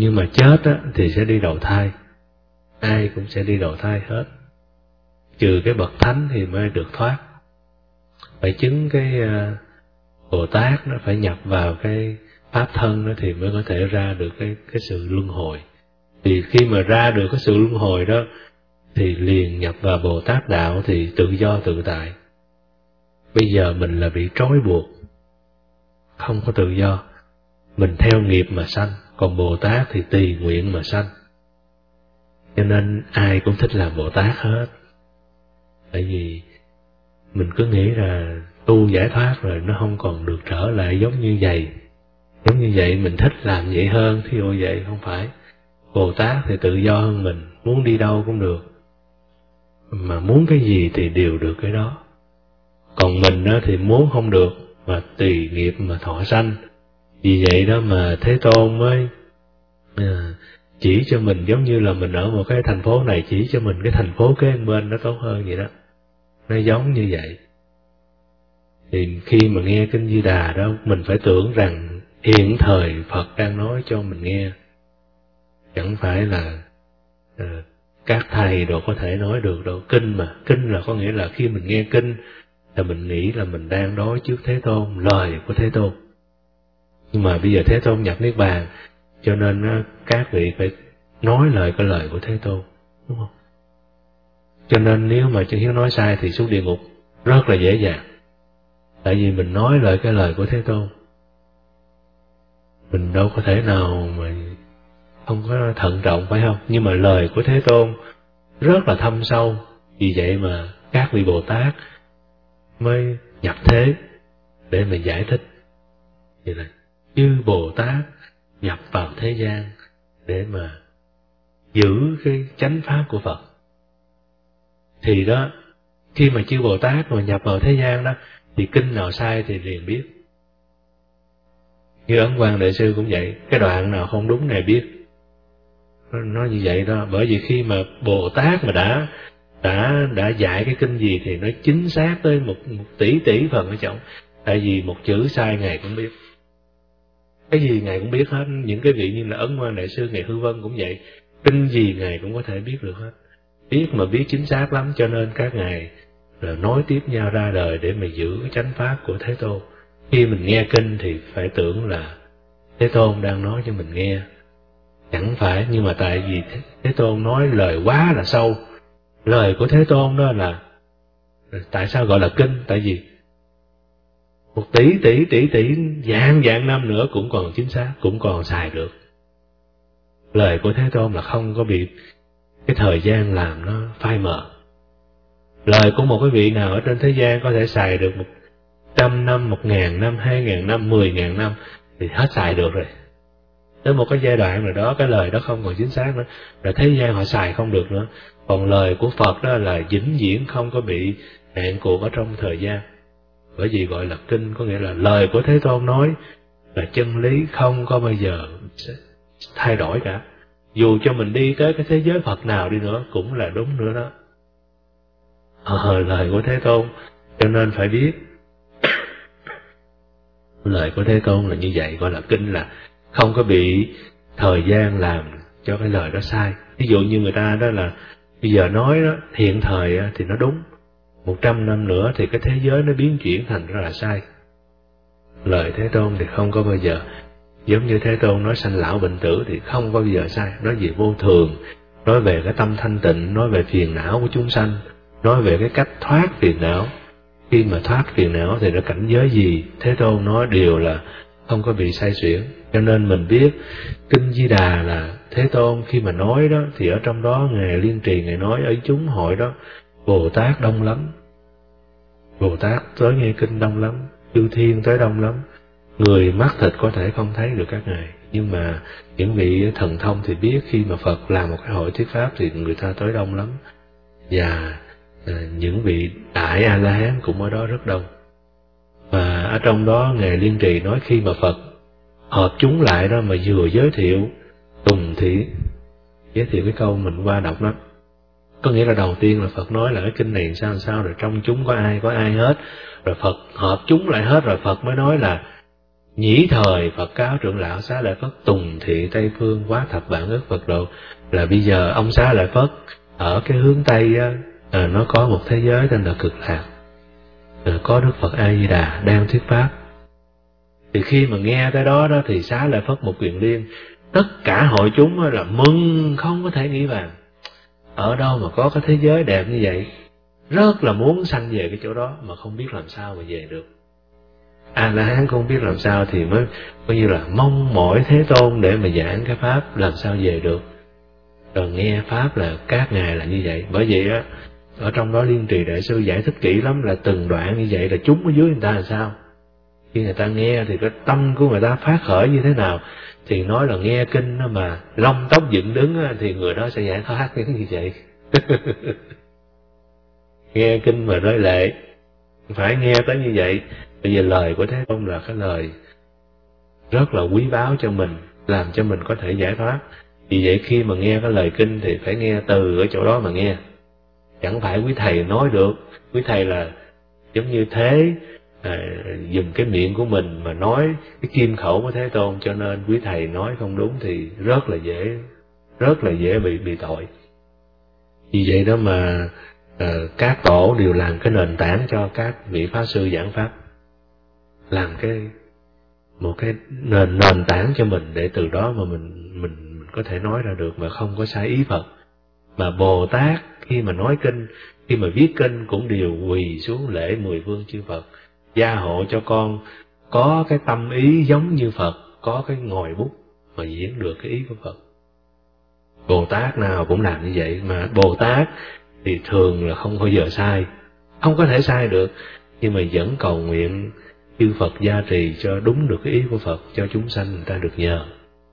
Nhưng mà chết á, thì sẽ đi đầu thai, ai cũng sẽ đi đầu thai hết, trừ cái bậc thánh thì mới được thoát. Phải chứng cái Bồ Tát nó phải nhập vào cái pháp thân đó thì mới có thể ra được cái sự luân hồi. Thì khi mà ra được cái sự luân hồi đó thì liền nhập vào Bồ Tát đạo thì tự do tự tại. Bây giờ mình là bị trói buộc, không có tự do, mình theo nghiệp mà sanh, còn Bồ Tát thì tùy nguyện mà sanh. Cho nên ai cũng thích làm Bồ Tát hết. Tại vì mình cứ nghĩ là tu giải thoát rồi nó không còn được trở lại giống như vậy. Giống như vậy mình thích làm vậy hơn, thí dụ vậy không phải. Bồ Tát thì tự do hơn mình, muốn đi đâu cũng được, mà muốn cái gì thì đều được cái đó. Còn mình đó thì muốn không được, mà tùy nghiệp mà thọ sanh. Vì vậy đó mà Thế Tôn mới chỉ cho mình, giống như là mình ở một cái thành phố này chỉ cho mình cái thành phố kế bên nó tốt hơn vậy đó. Nó giống như vậy. Thì khi mà nghe Kinh Di Đà đó, mình phải tưởng rằng hiện thời Phật đang nói cho mình nghe. Chẳng phải là các thầy đồ có thể nói được đâu. Kinh mà, kinh là có nghĩa là khi mình nghe kinh là mình nghĩ là mình đang đối trước Thế Tôn, lời của Thế Tôn. Nhưng mà bây giờ Thế Tôn nhập Niết Bàn, cho nên các vị phải nói cái lời của Thế Tôn, đúng không? Cho nên nếu mà Chân Hiếu nói sai thì xuống địa ngục rất là dễ dàng. Tại vì mình nói cái lời của Thế Tôn. Mình đâu có thể nào mà không có thận trọng, phải không? Nhưng mà lời của Thế Tôn rất là thâm sâu. Vì vậy mà các vị Bồ Tát mới nhập thế để mà giải thích. Vậy là chư Bồ Tát nhập vào thế gian để mà giữ cái chánh pháp của Phật. Thì đó, khi mà chư Bồ Tát mà nhập vào thế gian đó, thì kinh nào sai thì liền biết. Như Ấn Quang Đại Sư cũng vậy, cái đoạn nào không đúng này biết. Nó như vậy đó, bởi vì khi mà Bồ Tát mà đã dạy cái kinh gì thì nó chính xác tới một tỷ phần ở trọng. Tại vì một chữ sai Ngài cũng biết. Cái gì Ngài cũng biết hết. Những cái vị như là Ấn Quang Đại Sư, Ngài Hư Vân cũng vậy. Kinh gì Ngài cũng có thể biết được hết. Biết mà biết chính xác lắm, cho nên các Ngài là nối tiếp nhau ra đời để mà giữ cái chánh pháp của Thế Tôn. Khi mình nghe kinh thì phải tưởng là Thế Tôn đang nói cho mình nghe. Chẳng phải, nhưng mà tại vì Thế Tôn nói lời quá là sâu. Lời của Thế Tôn đó là tại sao gọi là kinh? Tại vì 1 tỷ vạn năm nữa cũng còn chính xác, cũng còn xài được. Lời của Thế Tôn là không có bị cái thời gian làm nó phai mờ. Lời của một cái vị nào ở trên thế gian có thể xài được 100 năm, 1000 năm, 2000 năm, 10.000 năm thì hết xài được rồi. Đến một cái giai đoạn rồi đó, cái lời đó không còn chính xác nữa, là thế gian họ xài không được nữa. Còn lời của Phật đó là vĩnh viễn không có bị hạn cuộc ở trong thời gian. Bởi vì gọi là kinh, có nghĩa là lời của Thế Tôn nói là chân lý, không có bao giờ thay đổi cả. Dù cho mình đi tới cái thế giới Phật nào đi nữa cũng là đúng nữa đó. Lời của Thế Tôn, cho nên phải biết. Lời của Thế Tôn là như vậy, gọi là kinh, là không có bị thời gian làm cho cái lời đó sai. Ví dụ như người ta đó là bây giờ nói đó, hiện thời thì nó đúng, 100 năm nữa thì cái thế giới nó biến chuyển thành ra là sai. Lời Thế Tôn thì không có bao giờ, giống như Thế Tôn nói sanh lão bệnh tử thì không có bao giờ sai. Nói về vô thường, nói về cái tâm thanh tịnh, nói về phiền não của chúng sanh, nói về cái cách thoát phiền não. Khi mà thoát phiền não thì nó cảnh giới gì, Thế Tôn nói đều là không có bị sai xuyển. Cho nên mình biết Kinh Di Đà là Thế Tôn khi mà nói đó, thì ở trong đó Ngài Liên Trì Ngài nói ở chúng hội đó Bồ Tát đông lắm. Bồ Tát tới nghe kinh đông lắm, chư thiên tới đông lắm. Người mắt thịt có thể không thấy được các Ngài, nhưng mà những vị thần thông thì biết khi mà Phật làm một cái hội thuyết pháp thì người ta tới đông lắm. Và những vị đại A-la-hán cũng ở đó rất đông. Và ở trong đó Ngài Liên Trì nói khi mà Phật hợp chúng lại đó mà vừa giới thiệu Tùng Thị, giới thiệu cái câu mình qua đọc đó, có nghĩa là đầu tiên là Phật nói là cái kinh này sao rồi trong chúng có ai hết, rồi Phật hợp chúng lại hết, rồi Phật mới nói là nhĩ thời Phật cáo trưởng lão Xá Lợi Phất tùng thị Tây Phương quá thập vạn ức Phật độ, là bây giờ ông Xá Lợi Phất ở cái hướng Tây á, nó có một thế giới tên là Cực Lạc, có Đức Phật A Di Đà đang thuyết pháp. Thì khi mà nghe tới đó đó thì Xá Lợi Phất Một Kiền Liên, tất cả hội chúng là mừng không có thể nghĩ bàn. Ở đâu mà có cái thế giới đẹp như vậy, rất là muốn sanh về cái chỗ đó mà không biết làm sao mà về được. A-la-hán không biết làm sao thì mới coi như là mong mỏi Thế Tôn để mà giảng cái pháp làm sao về được. Rồi nghe pháp là các ngài là như vậy. Bởi vậy á, ở trong đó Liên Trì Đại Sư giải thích kỹ lắm, là từng đoạn như vậy là chúng ở dưới người ta làm sao. Khi người ta nghe thì cái tâm của người ta phát khởi như thế nào, thì nói là nghe kinh đó mà lông tóc dựng đứng thì người đó sẽ giải thoát như vậy. Nghe kinh mà rơi lệ, phải nghe tới như vậy. Bây giờ lời của Thế Tôn là cái lời rất là quý báu cho mình, làm cho mình có thể giải thoát. Vì vậy khi mà nghe cái lời kinh thì phải nghe từ ở chỗ đó mà nghe. Chẳng phải quý thầy nói được. Quý thầy là giống như thế, dùng cái miệng của mình mà nói cái kim khẩu của Thế Tôn, cho nên quý thầy nói không đúng thì rất là dễ bị tội. Vì vậy đó mà các tổ đều làm cái nền tảng cho các vị pháp sư giảng pháp, làm một cái nền tảng cho mình, để từ đó mà mình có thể nói ra được mà không có sai ý Phật. Mà Bồ Tát khi mà nói kinh, khi mà viết kinh cũng đều quỳ xuống lễ 10 vương chư Phật, gia hộ cho con có cái tâm ý giống như Phật, có cái ngòi bút mà diễn được cái ý của Phật. Bồ Tát nào cũng làm như vậy, mà Bồ Tát thì thường là không bao giờ sai, không có thể sai được, nhưng mà vẫn cầu nguyện chư Phật gia trì cho đúng được cái ý của Phật, cho chúng sanh người ta được nhờ.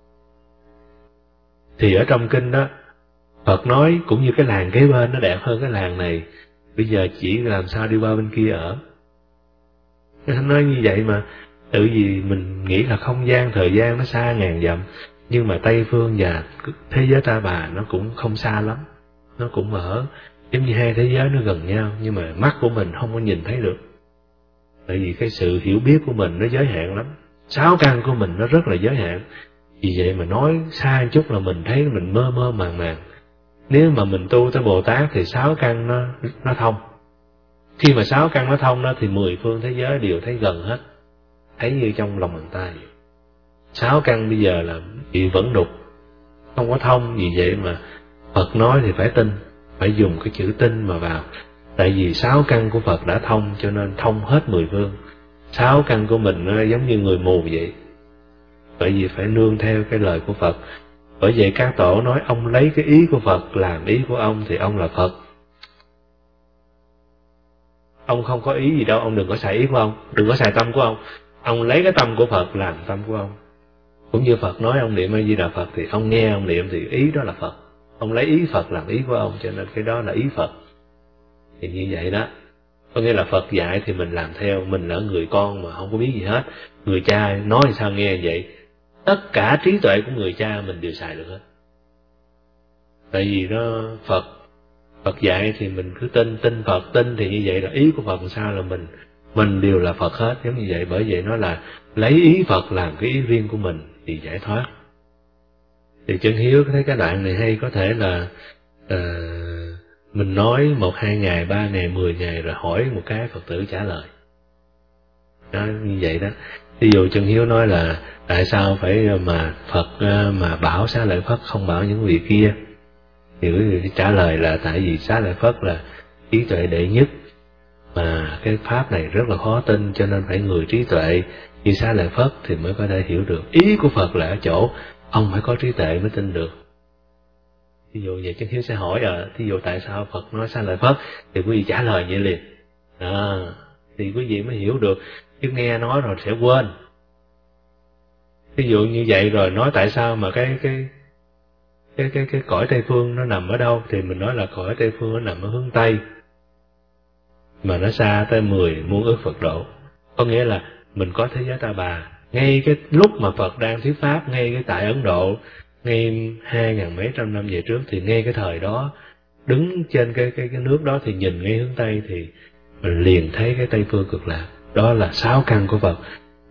Thì ở trong kinh đó, Phật nói cũng như cái làng kế bên nó đẹp hơn cái làng này, bây giờ chỉ làm sao đi qua bên kia ở. Nói như vậy mà, tự vì mình nghĩ là không gian, thời gian nó xa ngàn dặm, nhưng mà Tây Phương và thế giới Ta Bà nó cũng không xa lắm, nó cũng ở giống như hai thế giới nó gần nhau, nhưng mà mắt của mình không có nhìn thấy được. Tại vì cái sự hiểu biết của mình nó giới hạn lắm, 6 căn của mình nó rất là giới hạn. Vì vậy mà nói xa một chút là mình thấy mình mơ mơ màng màng. Nếu mà mình tu tới Bồ Tát thì 6 căn nó thông. Khi mà 6 căn nó thông đó thì 10 phương thế giới đều thấy gần hết, thấy như trong lòng bàn tay. 6 căn bây giờ là bị vẫn đục, không có thông. Vì vậy mà Phật nói thì phải tin, phải dùng cái chữ tin mà vào. Tại vì 6 căn của Phật đã thông, cho nên thông hết 10 phương. 6 căn của mình nó giống như người mù vậy, bởi vì phải nương theo cái lời của Phật. Bởi vậy các tổ nói ông lấy cái ý của Phật làm ý của ông thì ông là Phật. Ông không có ý gì đâu, ông đừng có xài ý của ông, đừng có xài tâm của ông. Ông lấy cái tâm của Phật làm tâm của ông. Cũng như Phật nói ông niệm A Di Đà Phật thì ông nghe ông niệm thì ý đó là Phật. Ông lấy ý Phật làm ý của ông, cho nên cái đó là ý Phật. Thì như vậy đó, có nghĩa là Phật dạy thì mình làm theo. Mình là người con mà không có biết gì hết, người cha nói sao nghe vậy. Tất cả trí tuệ của người cha mình đều xài được hết. Tại vì nó Phật dạy thì mình cứ tin Phật, tin thì như vậy là ý của Phật làm sao là mình đều là Phật hết, giống như vậy. Bởi vậy nó là lấy ý Phật làm cái ý riêng của mình thì giải thoát. Thì Chân Hiếu thấy cái đoạn này hay, có thể là mình nói 1-2 ngày, 3 ngày, 10 ngày rồi hỏi một cái Phật tử trả lời. Đó, như vậy đó. Ví dụ Chân Hiếu nói là tại sao phải mà Phật mà bảo Xá Lợi Phất không bảo những vị kia, thì quý vị trả lời là tại vì Xá Lợi Phất là trí tuệ đệ nhất, mà cái pháp này rất là khó tin, cho nên phải người trí tuệ như Xá Lợi Phất thì mới có thể hiểu được. Ý của Phật là ở chỗ ông phải có trí tuệ mới tin được. Ví dụ vậy Chân Hiếu sẽ hỏi ví dụ tại sao Phật nói Xá Lợi Phất, thì quý vị trả lời vậy liền. Thì quý vị mới hiểu được, chứ nghe nói rồi sẽ quên. Ví dụ như vậy rồi nói tại sao mà cái cõi Tây Phương nó nằm ở đâu, thì mình nói là cõi Tây Phương nó nằm ở hướng Tây, mà nó xa tới 10 muôn ức Phật độ. Có nghĩa là mình có thế giới Ta Bà, ngay cái lúc mà Phật đang thuyết pháp, ngay cái tại Ấn Độ, ngay 2000 mấy trăm năm về trước, thì ngay cái thời đó, đứng trên cái nước đó thì nhìn ngay hướng Tây thì mình liền thấy cái Tây Phương Cực Lạc. Đó là 6 căn của Phật.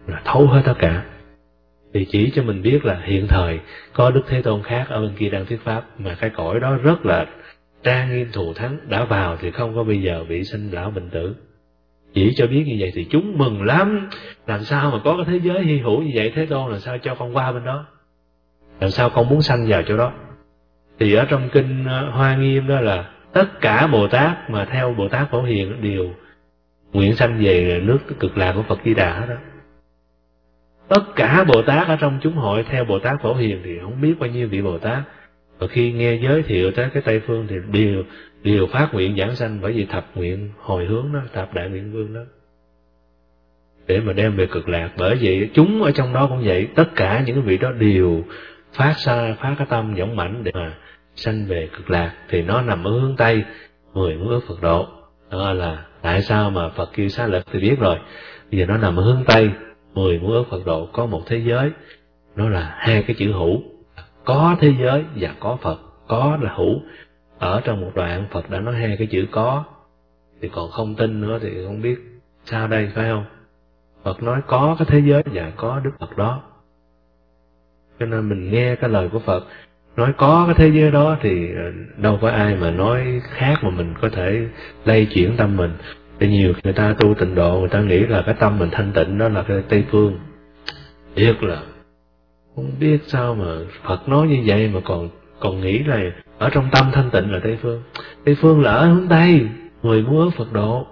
là thấu hết tất cả. Thì chỉ cho mình biết là hiện thời có Đức Thế Tôn khác ở bên kia đang thuyết pháp, mà cái cõi đó rất là trang nghiêm thù thắng, đã vào thì không có bây giờ bị sinh lão bệnh tử. Chỉ cho biết như vậy thì chúng mừng lắm. Làm sao mà có cái thế giới hy hữu như vậy, Thế Tôn làm sao cho con qua bên đó, làm sao con muốn sanh vào chỗ đó. Thì ở trong kinh Hoa Nghiêm đó là tất cả Bồ Tát mà theo Bồ Tát Phổ Hiền đều nguyện sanh về nước Cực Lạc của Phật Di Đà hết đó. Tất cả Bồ Tát ở trong chúng hội theo Bồ Tát Phổ Hiền thì không biết bao nhiêu vị Bồ Tát, và khi nghe giới thiệu tới cái Tây Phương thì đều phát nguyện giảng sanh, bởi vì thập nguyện hồi hướng đó, thập đại nguyện vương đó, để mà đem về Cực Lạc. Bởi vậy chúng ở trong đó cũng vậy, tất cả những cái vị đó đều phát cái tâm dũng mãnh để mà sanh về Cực Lạc. Thì nó nằm ở hướng Tây, 10 muôn ước Phật độ. Đó là tại sao mà Phật kêu xá lợi thì biết rồi. Bây giờ nó nằm ở hướng Tây, 10 muôn ước Phật độ, có một thế giới, nó là hai cái chữ hữu, có thế giới và có Phật. Có là hữu. Ở trong một đoạn Phật đã nói hai cái chữ có, thì còn không tin nữa thì không biết sao đây, phải không? Phật nói có cái thế giới và có Đức Phật đó. Cho nên mình nghe cái lời của Phật nói có cái thế giới đó thì đâu có ai mà nói khác mà mình có thể lay chuyển tâm mình. Để nhiều người ta tu tịnh độ, người ta nghĩ là cái tâm mình thanh tịnh đó là cái Tây Phương. Biết là không biết sao mà Phật nói như vậy mà còn nghĩ là ở trong tâm thanh tịnh là Tây Phương. Tây Phương là ở hướng Tây, 10 muôn ước Phật độ.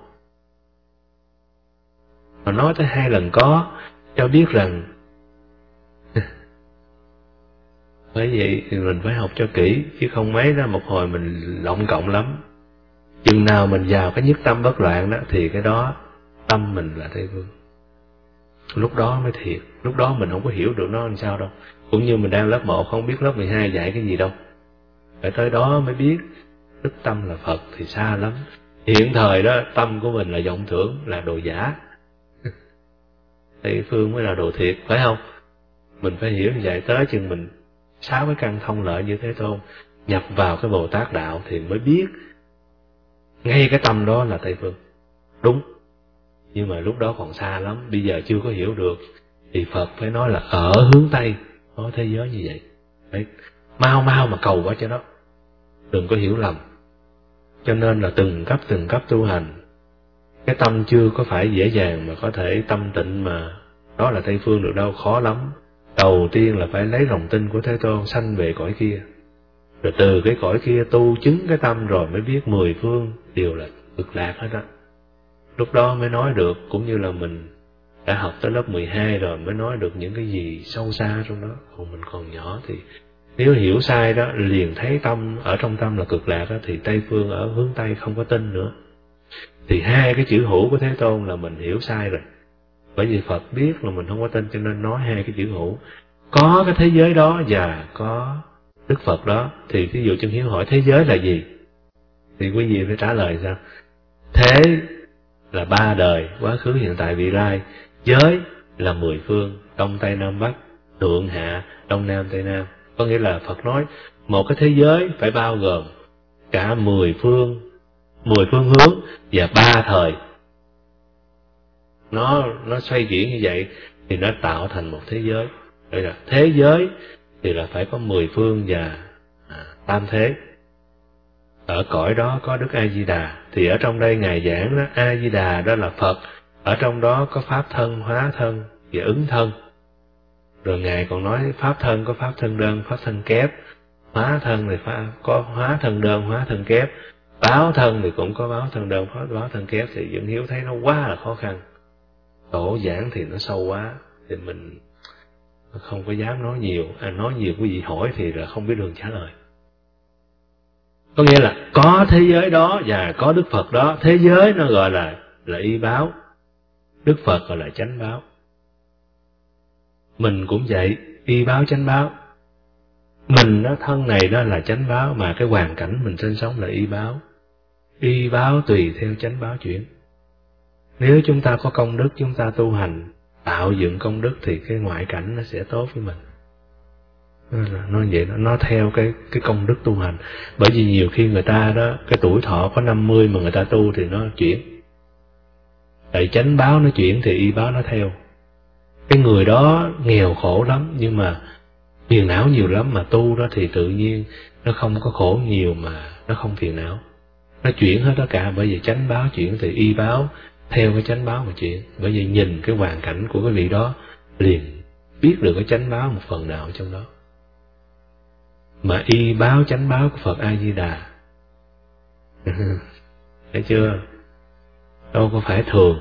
Mà nói tới 2 lần có, cho biết rằng bởi vậy thì mình phải học cho kỹ, chứ không mấy ra một hồi mình lộng cộng lắm. Chừng nào mình vào cái nhất tâm bất loạn đó thì cái đó tâm mình là Tây Phương. Lúc đó mới thiệt, lúc đó mình không có hiểu được nó làm sao đâu. Cũng như mình đang lớp 1 không biết lớp 12 dạy cái gì đâu. Phải tới đó mới biết đức tâm là Phật thì xa lắm. Hiện thời đó tâm của mình là vọng tưởng, là đồ giả. Tây Phương mới là đồ thiệt, phải không? Mình phải hiểu như vậy, tới chừng mình 6 cái căn thông lợi như Thế Tôn nhập vào cái Bồ Tát đạo thì mới biết ngay cái tâm đó là Tây Phương. Đúng. Nhưng mà lúc đó còn xa lắm, bây giờ chưa có hiểu được. Thì Phật phải nói là ở hướng Tây có thế giới như vậy. Đấy. Mau mà cầu qua cho đó, đừng có hiểu lầm. Cho nên là từng cấp tu hành, cái tâm chưa có phải dễ dàng mà có thể tâm tịnh mà đó là Tây Phương được đâu, khó lắm. Đầu tiên là phải lấy lòng tin của Thế Tôn sanh về cõi kia, rồi từ cái cõi kia tu chứng cái tâm rồi mới biết 10 phương đều là Cực Lạc hết đó. Lúc đó mới nói được, cũng như là mình đã học tới lớp 12 rồi mới nói được những cái gì sâu xa trong đó. Còn mình còn nhỏ thì nếu hiểu sai đó, liền thấy tâm ở trong tâm là Cực Lạc đó, thì Tây Phương ở hướng Tây không có tin nữa. Thì hai cái chữ hữu của Thế Tôn là mình hiểu sai rồi. Bởi vì Phật biết là mình không có tin cho nên nói hai cái chữ hữu. Có cái thế giới đó và có Đức Phật đó. Thì thí dụ Chân Hiếu hỏi thế giới là gì, thì quý vị phải trả lời sao? Thế là 3 đời, quá khứ hiện tại vị lai. Giới là 10 phương, Đông Tây Nam Bắc, Thượng Hạ, Đông Nam Tây Nam. Có nghĩa là Phật nói một cái thế giới phải bao gồm cả 10 phương hướng và 3 thời. Nó xoay chuyển như vậy thì nó tạo thành một thế giới. Đây là thế giới thì là phải có 10 phương và tam thế. Ở cõi đó có Đức A Di Đà, thì ở trong đây ngài giảng đó, A Di Đà đó là Phật, ở trong đó có pháp thân, hóa thân và ứng thân. Rồi ngài còn nói pháp thân có pháp thân đơn, pháp thân kép, hóa thân thì có hóa thân đơn, hóa thân kép, báo thân thì cũng có báo thân đơn, báo thân kép. Thì Dẫn Hiếu thấy nó quá là khó khăn, tổ giảng thì nó sâu quá, thì mình không có dám nói nhiều. Nói nhiều quý vị hỏi thì là không biết đường trả lời. Có nghĩa là có thế giới đó và có Đức Phật đó. Thế giới nó gọi là y báo, Đức Phật gọi là chánh báo. Mình cũng vậy, y báo chánh báo. Mình đó, thân này đó là chánh báo, mà cái hoàn cảnh mình sinh sống là y báo. Y báo tùy theo chánh báo chuyển. Nếu chúng ta có công đức, chúng ta tu hành, tạo dựng công đức thì cái ngoại cảnh nó sẽ tốt với mình. Nó vậy, nó theo cái công đức tu hành. Bởi vì nhiều khi người ta đó, cái tuổi thọ có 50 mà người ta tu thì nó chuyển. Tại chánh báo nó chuyển thì y báo nó theo. cái người đó nghèo khổ lắm, nhưng mà phiền não nhiều lắm, mà tu đó thì tự nhiên nó không có khổ nhiều mà nó không phiền não. Nó chuyển hết tất cả, bởi vì chánh báo chuyển thì y báo theo cái chánh báo mà chuyển. Bởi vì nhìn cái hoàn cảnh của cái vị đó liền biết được cái chánh báo một phần nào trong đó. Mà y báo chánh báo của Phật A Di Đà thấy chưa? Đâu có phải thường.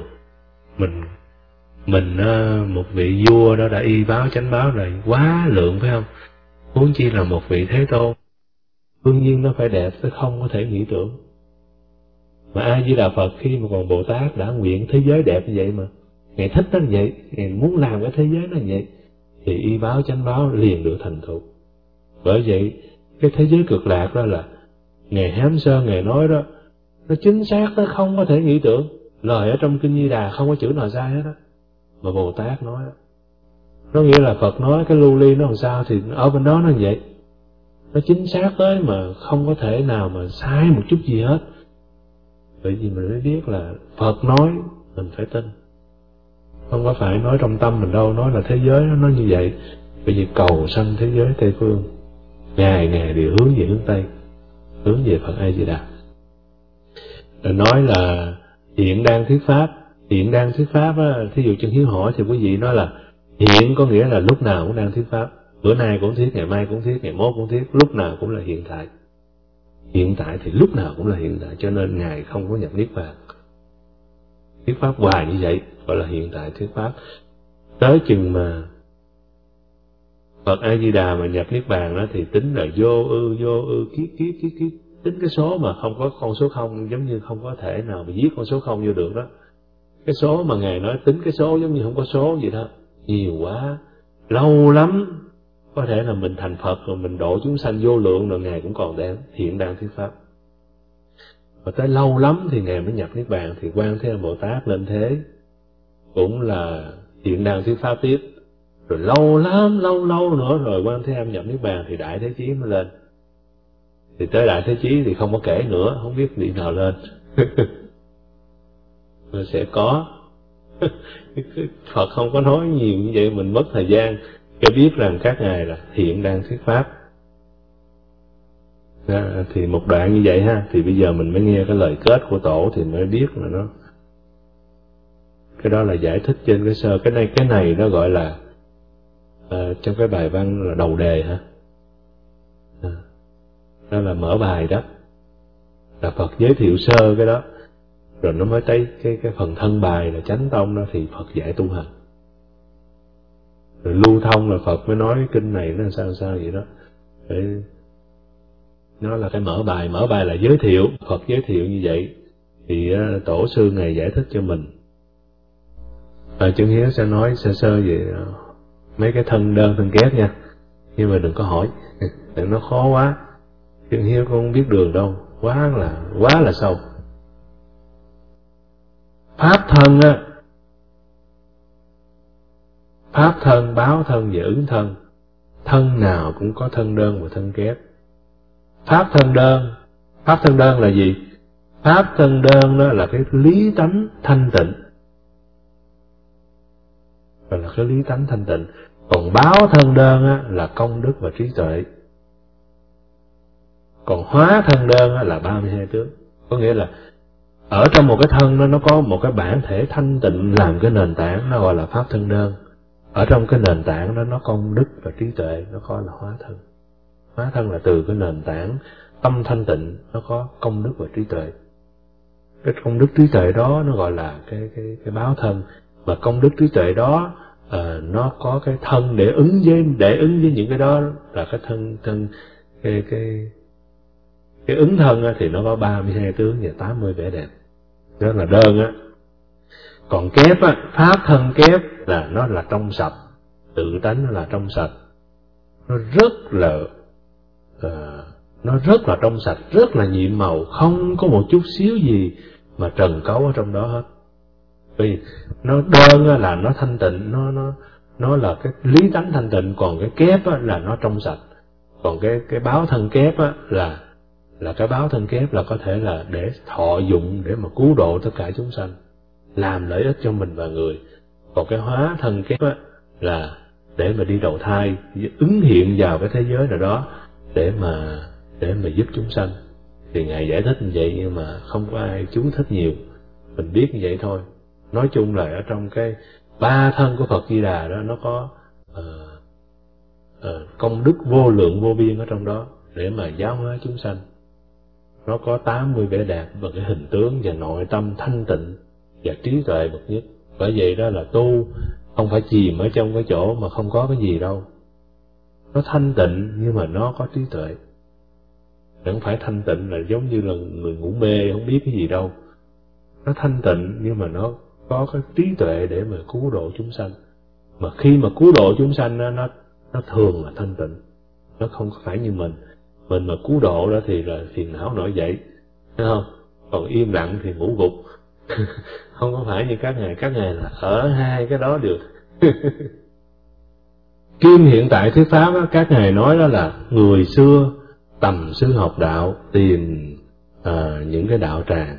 Mình một vị vua đó đã y báo chánh báo này quá lượng, phải không? Huống chi là một vị Thế Tôn. Đương nhiên nó phải đẹp, chứ không có thể nghĩ tưởng. Mà A Di Đà Phật khi mà còn Bồ Tát đã nguyện thế giới đẹp như vậy mà. Ngài thích nó như vậy, Ngài muốn làm cái thế giới nó như vậy, thì y báo chánh báo liền được thành thục. Bởi vậy cái thế giới cực lạc đó là Ngài Hám Sơn Ngài nói đó, nó chính xác, nó không có thể nghĩ tưởng. Lời ở trong Kinh Di Đà không có chữ nào sai hết đó, mà Bồ Tát nói đó. Nó nghĩa là Phật nói cái lưu ly nó làm sao thì ở bên đó nó như vậy, nó chính xác tới mà không có thể nào mà sai một chút gì hết. Bởi vì mình mới biết là Phật nói mình phải tin, không có phải nói trong tâm mình đâu, nói là thế giới nó như vậy. Bởi vì cầu sanh thế giới Tây Phương, ngày ngày đều hướng về hướng Tây, hướng về Phật A Di Đà. Rồi nói là hiện đang thuyết pháp. Hiện đang thuyết pháp á, thí dụ Chân Hiếu hỏi thì quý vị nói là hiện có nghĩa là lúc nào cũng đang thuyết pháp. Bữa nay cũng thuyết, ngày mai cũng thuyết, ngày mốt cũng thuyết, lúc nào cũng là hiện tại. Hiện tại thì lúc nào cũng là hiện tại, cho nên Ngài không có nhập niết bàn. Thuyết pháp hoài như vậy gọi là hiện tại thuyết pháp. Tới chừng mà Phật A Di Đà mà nhập niết bàn đó thì tính là vô ư kiết, tính cái số mà không có con số không, giống như không có thể nào mà viết con số không vô được đó. Cái số mà Ngài nói tính cái số giống như không có số vậy đó, nhiều quá, lâu lắm. Có thể là mình thành Phật rồi mình độ chúng sanh vô lượng rồi Ngài cũng còn đang hiện đang thuyết pháp. Và tới lâu lắm thì Ngài mới nhập niết bàn, thì Quan Thế Âm Bồ Tát lên thế cũng là hiện đang thuyết pháp tiếp. Rồi lâu lắm, lâu nữa rồi Quan Thế Âm nhập niết bàn thì Đại Thế Chí mới lên. Thì tới Đại Thế Chí thì không có kể nữa, không biết vị nào lên. Rồi sẽ có. Phật không có nói nhiều như vậy, mình mất thời gian để biết rằng các ngài là hiện đang thuyết pháp. Thì một đoạn như vậy ha, thì bây giờ mình mới nghe cái lời kết của tổ thì mới biết là nó, cái đó là giải thích trên cái sơ. Cái này nó gọi là trong cái bài văn là đầu đề ha, đó là mở bài đó, là Phật giới thiệu sơ cái đó, rồi nó mới tới cái phần thân bài là chánh tông đó thì Phật dạy tu hành. Rồi lưu thông là Phật mới nói kinh này nó sao vậy đó. Để nó là cái mở bài là giới thiệu, Phật giới thiệu như vậy thì tổ sư Ngài giải thích cho mình. Chân Hiếu sẽ nói sơ về mấy cái thân đơn thân kép nha, nhưng mà đừng có hỏi để nó khó quá. Chân Hiếu không biết đường đâu, quá là sâu. Pháp thân á, pháp thân, báo thân và ứng thân. Thân nào cũng có thân đơn và thân kép. Pháp thân đơn là gì? Pháp thân đơn đó là cái lý tánh thanh tịnh, và là cái lý tánh thanh tịnh. Còn báo thân đơn á, là công đức và trí tuệ. Còn hóa thân đơn á, là 32 tướng. Có nghĩa là ở trong một cái thân đó, nó có một cái bản thể thanh tịnh làm cái nền tảng, nó gọi là pháp thân đơn. Ở trong cái nền tảng đó nó công đức và trí tuệ, nó có là hóa thân. Hóa thân là từ cái nền tảng tâm thanh tịnh, nó có công đức và trí tuệ. Cái công đức trí tuệ đó nó gọi là cái báo thân. Mà công đức trí tuệ đó nó có cái thân để ứng với những cái đó, là cái thân cái ứng thân thì nó có 32 tướng và 80 vẻ đẹp. Đó là đơn á. Còn kép á, pháp thân kép là nó là trong sạch, tự tánh nó là trong sạch, nó rất là trong sạch, rất là nhiệm màu, không có một chút xíu gì mà trần cấu ở trong đó hết. Vì nó đơn á, là nó thanh tịnh, nó là cái lý tánh thanh tịnh. Còn cái kép á, là nó trong sạch. Còn cái báo thân kép á, là cái báo thân kép là có thể là để thọ dụng, để mà cứu độ tất cả chúng sanh, làm lợi ích cho mình và người. Còn cái hóa thân kép á, là để mà đi đầu thai, ứng hiện vào cái thế giới nào đó để mà giúp chúng sanh. Thì Ngài giải thích như vậy nhưng mà không có ai chú thích nhiều, mình biết như vậy thôi. Nói chung là ở trong cái ba thân của Phật Di Đà đó, nó có công đức vô lượng vô biên ở trong đó để mà giáo hóa chúng sanh. Nó có 80 vẻ đẹp và cái hình tướng và nội tâm thanh tịnh và trí tuệ bậc nhất. Bởi vậy đó là tu không phải chìm ở trong cái chỗ mà không có cái gì đâu. Nó thanh tịnh nhưng mà nó có trí tuệ. Không phải thanh tịnh là giống như là người ngủ mê không biết cái gì đâu. Nó thanh tịnh nhưng mà nó có cái trí tuệ để mà cứu độ chúng sanh. Mà khi mà cứu độ chúng sanh nó thường là thanh tịnh. Nó không phải như mình mà cứu độ đó thì là phiền não nổi dậy, thấy không? Còn im lặng thì ngủ gục. Không có phải như các ngài là ở hai cái đó được. Kim hiện tại thuyết pháp đó, các ngài nói đó là người xưa tầm sư học đạo tìm những cái đạo tràng,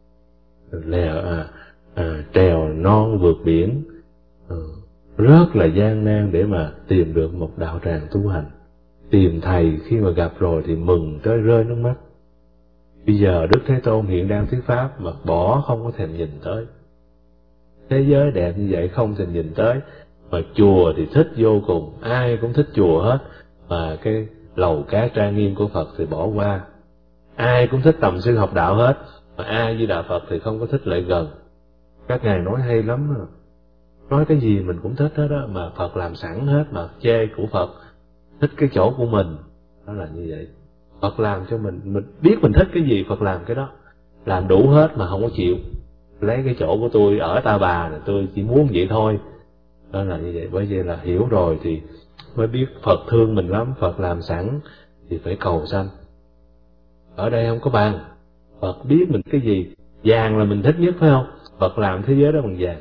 trèo non vượt biển, rất là gian nan để mà tìm được một đạo tràng tu hành. Tìm thầy khi mà gặp rồi thì mừng tới rơi nước mắt. Bây giờ Đức Thế Tôn hiện đang thuyết pháp mà bỏ không có thèm nhìn tới. Thế giới đẹp như vậy không thèm nhìn tới. Mà chùa thì thích vô cùng, ai cũng thích chùa hết. Mà cái lầu cát trang nghiêm của Phật thì bỏ qua. Ai cũng thích tầm sư học đạo hết. Mà A Di Đà Phật thì không có thích lại gần. Các ngài nói hay lắm à. Nói cái gì mình cũng thích hết á, mà Phật làm sẵn hết mà chê của Phật. Thích cái chỗ của mình, đó là như vậy. Phật làm cho mình biết mình thích cái gì, Phật làm cái đó. Làm đủ hết mà không có chịu. Lấy cái chỗ của tôi ở Ta Bà này, tôi chỉ muốn vậy thôi. Đó là như vậy. Bởi vậy là hiểu rồi thì mới biết Phật thương mình lắm. Phật làm sẵn thì phải cầu sanh. Ở đây không có bằng. Phật biết mình cái gì. Vàng là mình thích nhất phải không? Phật làm thế giới đó bằng vàng.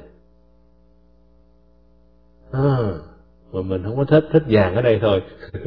Mà mình không có thích vàng ở đây thôi.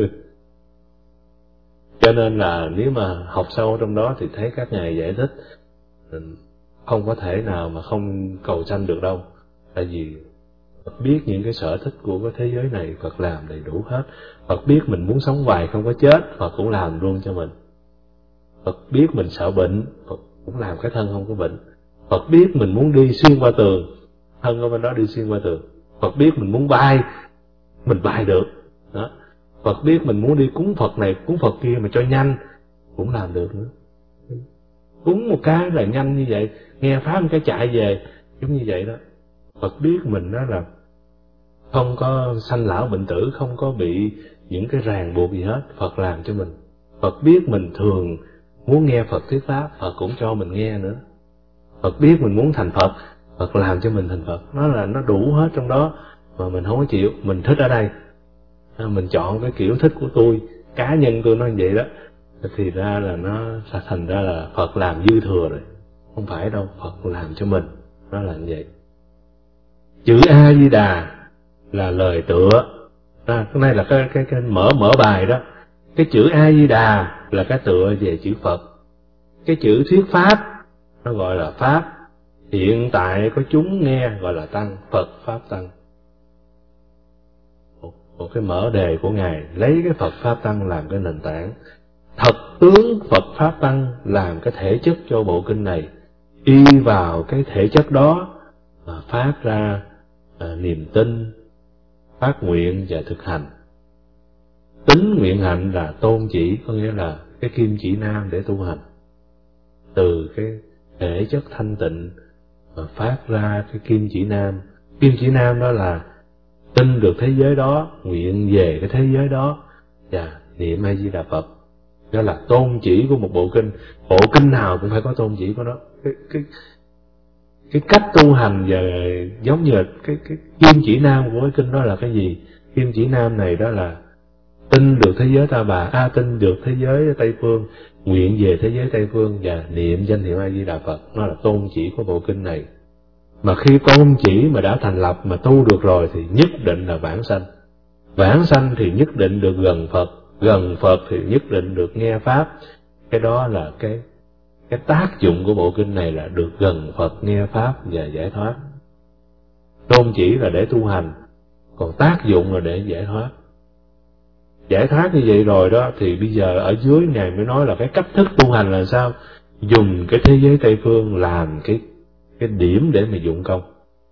Cho nên là nếu mà học sâu trong đó thì thấy các ngài giải thích không có thể nào mà không cầu sanh được đâu. Tại vì Phật biết những cái sở thích của cái thế giới này, Phật làm đầy đủ hết. Phật biết mình muốn sống hoài không có chết, Phật cũng làm luôn cho mình. Phật biết mình sợ bệnh, Phật cũng làm cái thân không có bệnh. Phật biết mình muốn đi xuyên qua tường, thân ở bên đó đi xuyên qua tường. Phật biết mình muốn bay, mình bay được. Đó. Phật biết mình muốn đi cúng Phật này, cúng Phật kia mà cho nhanh, cũng làm được nữa. Cúng một cái là nhanh như vậy, nghe pháp một cái chạy về, giống như vậy đó. Phật biết mình đó là không có sanh lão bệnh tử, không có bị những cái ràng buộc gì hết, Phật làm cho mình. Phật biết mình thường muốn nghe Phật thuyết pháp, Phật cũng cho mình nghe nữa. Phật biết mình muốn thành Phật, Phật làm cho mình thành Phật. Nó đủ hết trong đó, mà mình không có chịu, mình thích ở đây. Mình chọn cái kiểu thích của tôi, cá nhân tôi nói như vậy đó, thì ra là nó sẽ thành ra là Phật làm dư thừa rồi. Không phải đâu, Phật làm cho mình, nó là như vậy. Chữ A Di Đà là lời tựa. Cái này là cái mở bài đó. Cái chữ A Di Đà là cái tựa về chữ Phật. Cái chữ thuyết pháp nó gọi là pháp. Hiện tại có chúng nghe gọi là tăng, Phật pháp tăng. Một cái mở đề của ngài lấy cái Phật pháp tăng làm cái nền tảng. Thật tướng Phật pháp tăng làm cái thể chất cho bộ kinh này. Y vào cái thể chất đó mà phát ra niềm tin, phát nguyện và thực hành. Tính nguyện hạnh là tôn chỉ, có nghĩa là cái kim chỉ nam để tu hành. Từ cái thể chất thanh tịnh mà phát ra cái kim chỉ nam. Kim chỉ nam đó là tin được thế giới đó, nguyện về cái thế giới đó và niệm A Di Đà Phật. Đó là tôn chỉ của một bộ kinh. Bộ kinh nào cũng phải có tôn chỉ của nó. Cái cách tu hành và giống như là cái kim chỉ nam của cái kinh đó là cái gì? Kim chỉ nam này đó là tin được thế giới Ta Bà, tin được thế giới Tây Phương, nguyện về thế giới Tây Phương và niệm danh hiệu A Di Đà Phật. Nó là tôn chỉ của bộ kinh này. Mà khi tôn chỉ mà đã thành lập mà tu được rồi thì nhất định là vãng sanh. Vãng sanh thì nhất định được gần Phật, gần Phật thì nhất định được nghe pháp. Cái đó là cái tác dụng của bộ kinh này là được gần Phật, nghe pháp và giải thoát. Tôn chỉ là để tu hành, còn tác dụng là để giải thoát. Giải thoát như vậy rồi đó, thì bây giờ ở dưới Ngài mới nói là cái cách thức tu hành là sao? Dùng cái thế giới Tây Phương làm cái điểm để mà dụng công.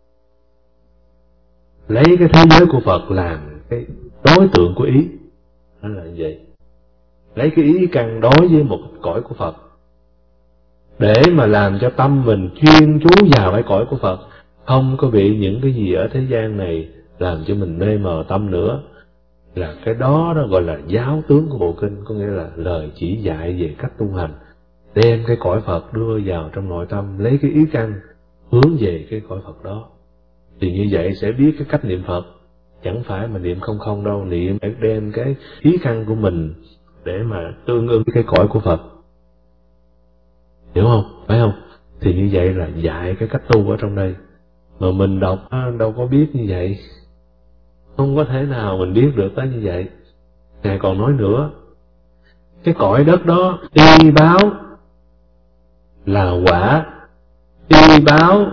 Lấy cái thế giới của Phật làm cái đối tượng của ý. Đó là như vậy. Lấy cái ý căn đối với một cõi của Phật, để mà làm cho tâm mình chuyên chú vào cái cõi của Phật, không có bị những cái gì ở thế gian này làm cho mình mê mờ tâm nữa. Là cái đó gọi là giáo tướng của bộ kinh, có nghĩa là lời chỉ dạy về cách tu hành, đem cái cõi Phật đưa vào trong nội tâm, lấy cái ý căn hướng về cái cõi Phật đó. Thì như vậy sẽ biết cái cách niệm Phật, chẳng phải mà niệm không không đâu, niệm để đem cái ý căn của mình để mà tương ứng với cái cõi của Phật. Hiểu không? Phải không? Thì như vậy là dạy cái cách tu ở trong đây. Mà mình đọc đâu có biết như vậy. Không có thể nào mình biết được tới như vậy. Ngài còn nói nữa, cái cõi đất đó y báo là quả, y báo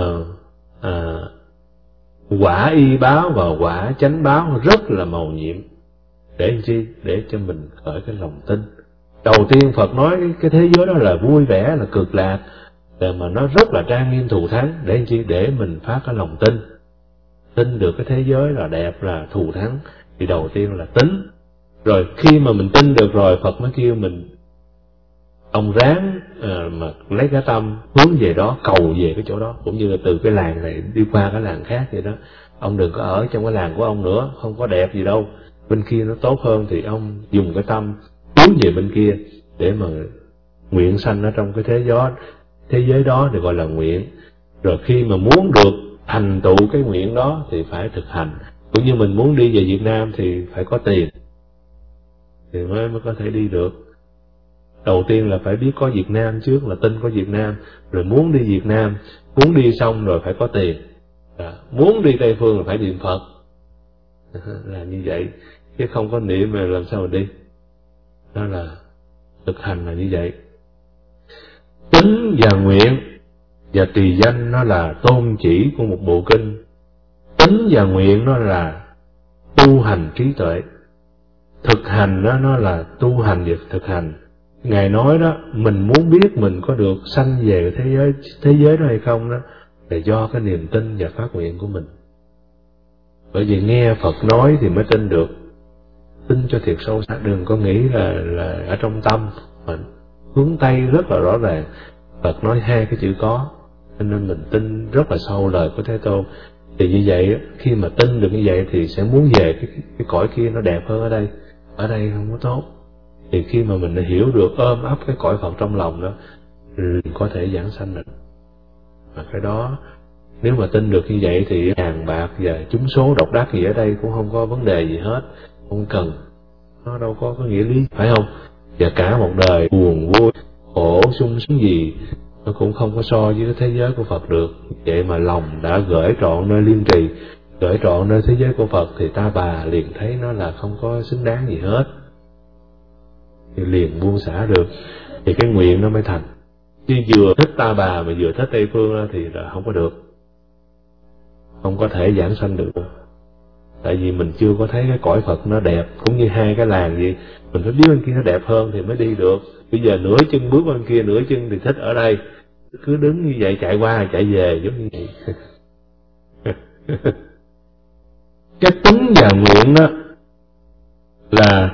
quả y báo và quả chánh báo rất là mầu nhiệm. Để làm chi? Để cho mình khởi cái lòng tin. Đầu tiên Phật nói cái thế giới đó là vui vẻ, là cực lạc, mà nó rất là trang nghiêm thù thắng. Để làm chi? Để mình phát cái lòng tin. Tin được cái thế giới là đẹp, là thù thắng. Thì đầu tiên là tính. Rồi khi mà mình tin được rồi, Phật mới kêu mình, ông ráng mà lấy cái tâm hướng về đó, cầu về cái chỗ đó. Cũng như là từ cái làng này đi qua cái làng khác vậy đó. Ông đừng có ở trong cái làng của ông nữa, không có đẹp gì đâu, bên kia nó tốt hơn. Thì ông dùng cái tâm hướng về bên kia để mà nguyện sanh ở trong cái thế giới đó thì gọi là nguyện. Rồi khi mà muốn được thành tựu cái nguyện đó thì phải thực hành. Cũng như mình muốn đi về Việt Nam thì phải có tiền thì mới có thể đi được. Đầu tiên là phải biết có Việt Nam trước, là tin có Việt Nam, rồi muốn đi Việt Nam, muốn đi xong rồi phải có tiền. Muốn đi Tây Phương là phải niệm Phật. Là như vậy, chứ không có niệm mà làm sao mà đi. Đó là thực hành là như vậy. Tính và nguyện và trì danh nó là tôn chỉ của một bộ kinh. Tính và nguyện nó là tu hành trí tuệ. Thực hành đó nó là tu hành và thực hành. Ngài nói đó, mình muốn biết mình có được sanh về thế giới đó hay không đó, là do cái niềm tin và phát nguyện của mình. Bởi vì nghe Phật nói thì mới tin được. Tin cho thiệt sâu sắc, đừng có nghĩ là ở trong tâm. Mà hướng Tây rất là rõ ràng, Phật nói hai cái chữ có, cho nên mình tin rất là sâu lời của Thế Tôn. Thì như vậy, khi mà tin được như vậy thì sẽ muốn về cái cõi kia nó đẹp hơn ở đây. Ở đây không có tốt. Thì khi mà mình hiểu được, ôm ấp cái cõi Phật trong lòng đó, có thể giảng sanh được. Mà cái đó, nếu mà tin được như vậy thì hàng bạc và trúng số độc đắc gì ở đây cũng không có vấn đề gì hết. Không cần, nó đâu có nghĩa lý, phải không? Và cả một đời buồn vui, khổ sung sướng gì, nó cũng không có so với cái thế giới của Phật được. Vậy mà lòng đã gửi trọn nơi liên trì, gửi trọn nơi thế giới của Phật, thì ta bà liền thấy nó là không có xứng đáng gì hết, thì liền buông xả được. Thì cái nguyện nó mới thành. Chứ vừa thích ta bà mà vừa thích Tây Phương thì là không có được, không có thể giảng sanh được. Tại vì mình chưa có thấy cái cõi Phật nó đẹp. Cũng như hai cái làng gì, mình phải biết bên kia nó đẹp hơn thì mới đi được. Bây giờ nửa chân bước bên kia, nửa chân thì thích ở đây, cứ đứng như vậy, chạy qua chạy về giống như vậy. Cái tính và nguyện đó là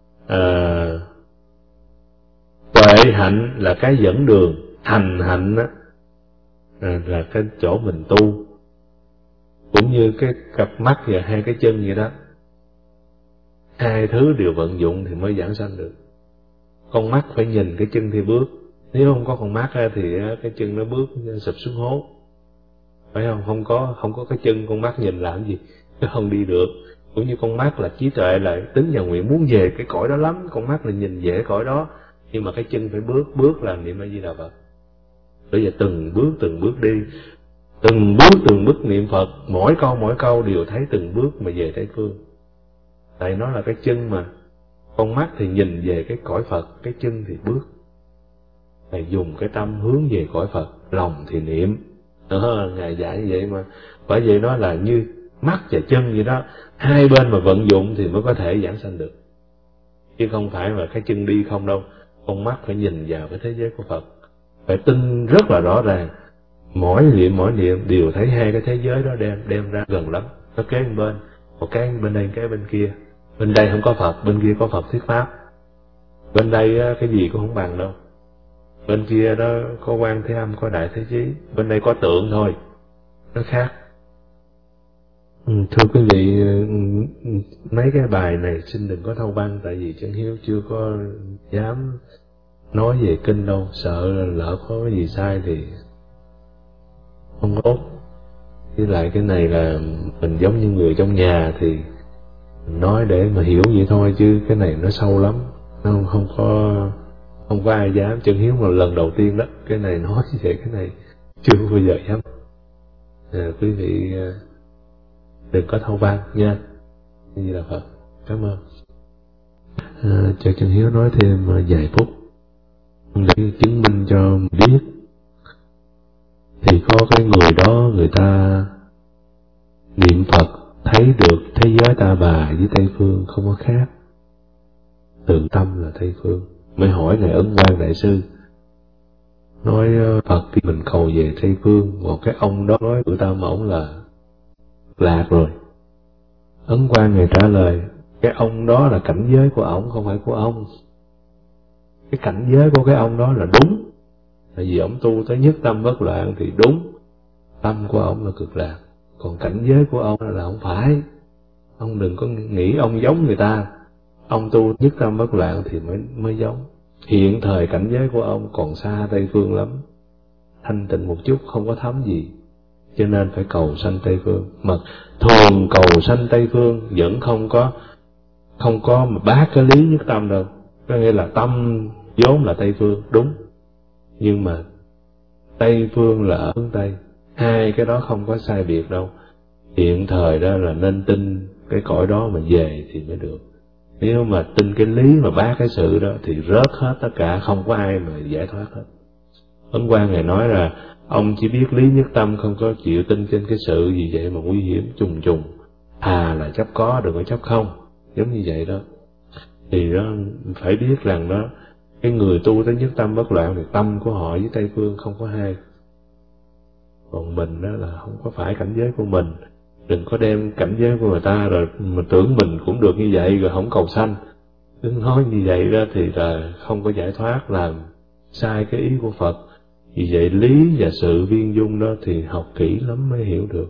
tuệ hạnh là cái dẫn đường, hành hạnh đó là cái chỗ mình tu. Cũng như cái cặp mắt và hai cái chân vậy đó, hai thứ đều vận dụng thì mới giảng sanh được. Con mắt phải nhìn, cái chân thì bước. Nếu không có con mắt thì cái chân nó bước sụp xuống hố, phải không? Không có cái chân, con mắt nhìn làm gì, nó không đi được. Cũng như con mắt là trí tuệ, là tính và nguyện, muốn về cái cõi đó lắm. Con mắt là nhìn về cái cõi đó, nhưng mà cái chân phải bước làm niệm A Di Đà Phật. Bây giờ từng bước đi, từng bước niệm Phật, mỗi câu đều thấy từng bước mà về Tây Phương. Tại nó là cái chân mà. Con mắt thì nhìn về cái cõi Phật, cái chân thì bước. Thầy dùng cái tâm hướng về cõi Phật, lòng thì niệm. Ngài dạy như vậy mà. Bởi vậy nó là như mắt và chân gì đó, hai bên mà vận dụng thì mới có thể giảng sanh được, chứ không phải mà cái chân đi không đâu. Con mắt phải nhìn vào cái thế giới của Phật, phải tin rất là rõ ràng, mỗi niệm đều thấy hai cái thế giới đó đem ra gần lắm, nó kế bên, một cái bên đây cái bên kia. Bên đây không có Phật, bên kia có Phật thuyết pháp. Bên đây cái gì cũng không bằng đâu, bên kia đó có Quan Thế Âm, có Đại Thế Chí, bên đây có tượng thôi, nó khác. Thưa quý vị, mấy cái bài này xin đừng có thâu băng, tại vì Chân Hiếu chưa có dám nói về kinh đâu, sợ lỡ có cái gì sai thì không tốt. Với lại cái này là mình giống như người trong nhà thì nói để mà hiểu vậy thôi, chứ cái này nó sâu lắm, nó không có ai dám. Chân Hiếu là lần đầu tiên đó, cái này nói về cái này chưa bao giờ dám. Quý vị đừng có thâu ban nha. Như là Phật. Cảm ơn. Cho Chân Hiếu nói thêm vài phút để chứng minh cho mình biết. Thì có cái người đó, người ta niệm Phật thấy được thế giới Ta Bà với Tây Phương không có khác, tự tâm là Tây Phương. Mới hỏi Ngài Ấn Quang Đại Sư, nói Phật thì mình cầu về Tây Phương, một cái ông đó nói tự tâm ổng là lạc rồi. Ấn Quang Ngài trả lời, cái ông đó là cảnh giới của ổng, không phải của ông. Cái cảnh giới của cái ông đó là đúng, tại vì ổng tu tới nhất tâm bất loạn thì đúng, tâm của ổng là cực lạc. Còn cảnh giới của ông là không phải. Ông đừng có nghĩ ông giống người ta, ông tu nhất tâm bất loạn thì mới giống. Hiện thời cảnh giới của ông còn xa Tây Phương lắm, thanh tịnh một chút không có thấm gì, cho nên phải cầu sanh Tây Phương. Mà thường cầu sanh Tây Phương vẫn không có mà bác cái lý nhất tâm đâu. Có nghĩa là tâm vốn là Tây Phương, đúng, nhưng mà Tây Phương là ở hướng Tây, hai cái đó không có sai biệt đâu. Hiện thời đó là nên tin cái cõi đó mà về thì mới được. Nếu mà tin cái lý mà bác cái sự đó thì rớt hết tất cả, không có ai mà giải thoát hết. Ấn Quang Ngài nói là ông chỉ biết lý nhất tâm, không có chịu tin trên cái sự, vì vậy mà nguy hiểm trùng trùng. Thà là chấp có đừng có chấp không, giống như vậy đó. Thì đó phải biết rằng đó, cái người tu tới nhất tâm bất loạn thì tâm của họ với Tây Phương không có hai. Còn mình đó là không có phải cảnh giới của mình. Đừng có đem cảnh giới của người ta rồi mà tưởng mình cũng được như vậy rồi không cầu sanh. Đừng nói như vậy đó thì là không có giải thoát, làm sai cái ý của Phật. Vì vậy lý và sự viên dung đó thì học kỹ lắm mới hiểu được.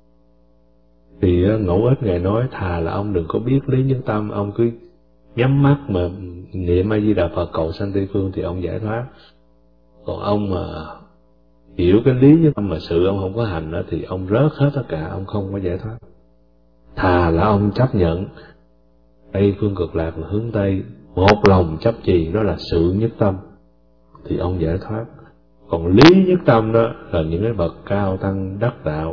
Thì Ngẫu Ích Ngài nói thà là ông đừng có biết lý nhân tâm, ông cứ nhắm mắt mà niệm A Di Đà Phật cầu sanh Tây Phương thì ông giải thoát. Còn ông mà hiểu cái lý nhân tâm mà sự ông không có hành đó thì ông rớt hết tất cả, ông không có giải thoát. Thà là ông chấp nhận Tây Phương cực lạc là hướng Tây, một lòng chấp trì đó là sự nhất tâm thì ông giải thoát. Còn lý nhất tâm đó là những cái bậc cao tăng đắc đạo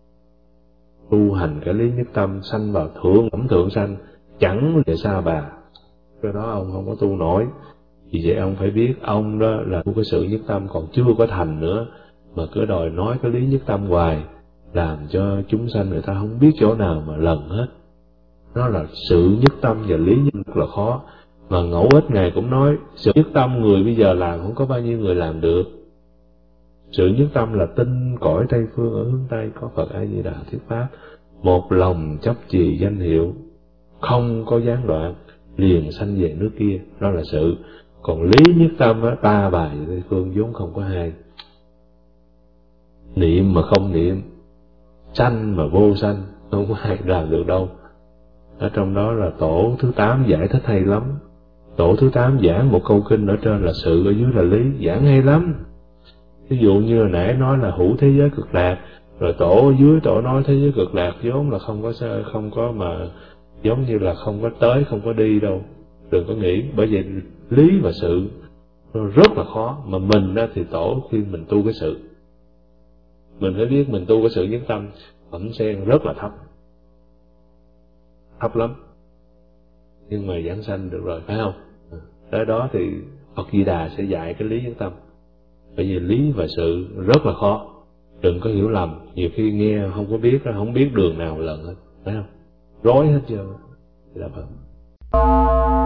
tu hành cái lý nhất tâm, sanh vào thượng sanh, chẳng về Sa Bà. Cái đó ông không có tu nổi. Vì vậy ông phải biết ông đó là tu cái sự nhất tâm còn chưa có thành nữa, mà cứ đòi nói cái lý nhất tâm hoài, làm cho chúng sanh người ta không biết chỗ nào mà lần hết. Nó là sự nhất tâm và lý nhất rất là khó. Mà Ngẫu Ích Ngài cũng nói sự nhất tâm người bây giờ làm không có bao nhiêu người làm được. Sự nhất tâm là tin cõi Tây Phương ở hướng Tây có Phật A Di Đà thuyết pháp, một lòng chấp trì danh hiệu, không có gián đoạn, liền sanh về nước kia, đó là sự. Còn lý nhất tâm á, Ta Bà và Tây Phương vốn không có hai. Niệm mà không niệm, sanh mà vô sanh, không có ai làm được đâu. Ở trong đó là tổ thứ 8 giải thích hay lắm. Tổ thứ 8 giảng một câu kinh ở trên là sự, ở dưới là lý, giảng hay lắm. Ví dụ như hồi nãy nói là hữu thế giới cực lạc, rồi tổ ở dưới tổ nói thế giới cực lạc vốn là không có mà giống như là không có tới, không có đi đâu. Đừng có nghĩ, bởi vậy lý và sự nó rất là khó. Mà mình đó thì tổ khuyên mình tu cái sự. Mình phải biết mình tu cái sự nhất tâm, phẩm sen rất là thấp. Thấp lắm. Nhưng mà giảng sanh được rồi, phải không? Tới đó thì Phật Di Đà sẽ dạy cái lý nhất tâm. Bởi vì lý và sự rất là khó. Đừng có hiểu lầm, nhiều khi nghe không có biết, không biết đường nào lần hết, phải không? Rối hết trơn. Là vậy.